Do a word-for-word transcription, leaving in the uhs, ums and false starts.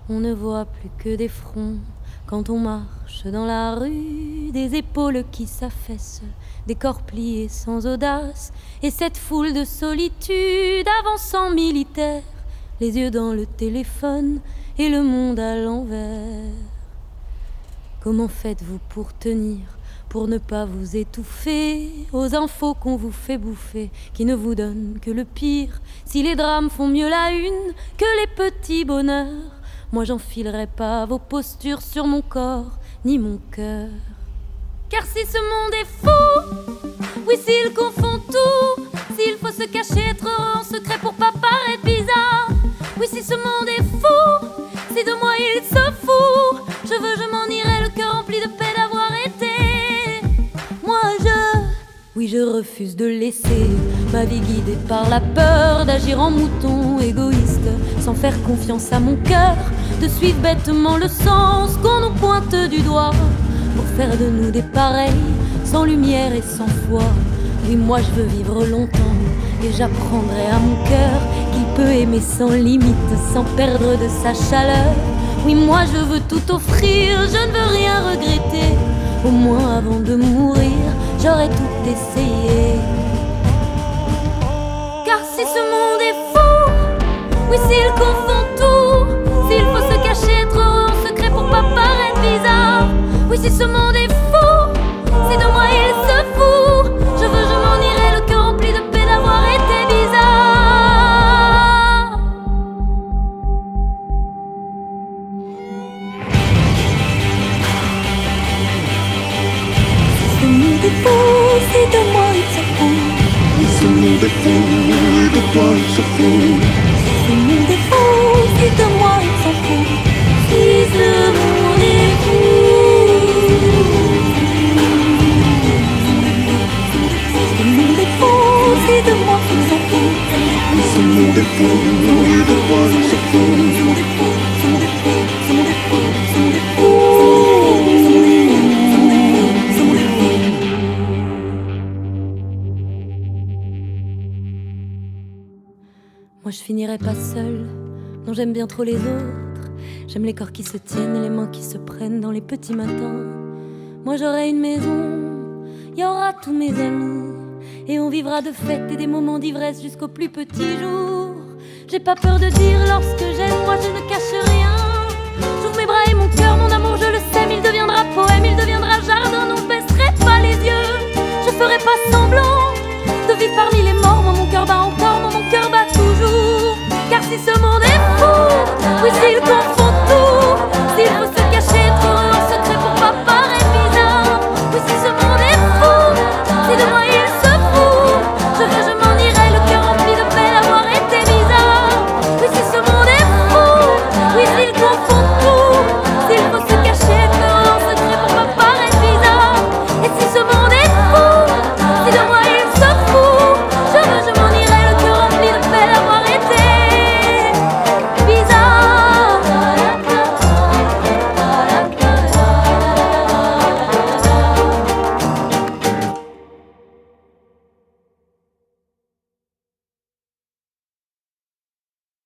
On ne voit plus que des fronts quand on marche dans la rue, des épaules qui s'affaissent, des corps pliés sans audace, et cette foule de solitude avançant militaire, les yeux dans le téléphone et le monde à l'envers. Comment faites-vous pour tenir, pour ne pas vous étouffer aux infos qu'on vous fait bouffer, qui ne vous donnent que le pire? Si les drames font mieux la une que les petits bonheurs, moi j'enfilerai pas vos postures sur mon corps ni mon cœur. Car si ce monde est fou, oui s'il confond tout, s'il faut se cacher, être heureux en secret pour pas paraître bizarre, oui si ce monde est fou, si de moi il se fout, je veux je m'en irai le cœur rempli de paix d'avoir été. Moi je, oui je refuse de laisser ma vie guidée par la peur, d'agir en mouton égoïste, sans faire confiance à mon cœur, de suivre bêtement le sens qu'on nous pointe du doigt, pour faire de nous des pareils, sans lumière et sans foi. Oui moi je veux vivre longtemps, et j'apprendrai à mon cœur qu'il peut aimer sans limite, sans perdre de sa chaleur. Oui moi je veux tout offrir, je ne veux rien regretter, au moins avant de mourir, j'aurais tout essayé. Car si ce monde est fou, oui s'il confond tout, s'il faut se cacher, être heureux en secret pour pas paraître bizarre, oui si ce monde est fou, si de moi il se fout, je veux je m'en irai le cœur rempli de paix d'avoir été bizarre. Si ce monde est fou, si de moi il se fout, Si ce monde est fou, et de toi il se fout. si ce monde est fou, si de moi il s'en fout, si ce monde est fou. Si ce monde est fou, si de moi il s'en fout, Si ce monde est fou, et de toi il se fout. Moi je finirai pas seule, non j'aime bien trop les autres. J'aime les corps qui se tiennent et les mains qui se prennent dans les petits matins. Moi j'aurai une maison, y aura tous mes amis, et on vivra de fêtes et des moments d'ivresse jusqu'au plus petit jour. J'ai pas peur de dire lorsque j'aime, moi je ne cache rien. J'ouvre mes bras et mon cœur, mon amour je le sème, il deviendra poème, il deviendra jardin, non baisserai pas les yeux. Je ferai pas semblant de vivre parmi les morts, moi mon cœur bat encore, moi mon cœur bat toujours. Car si ce monde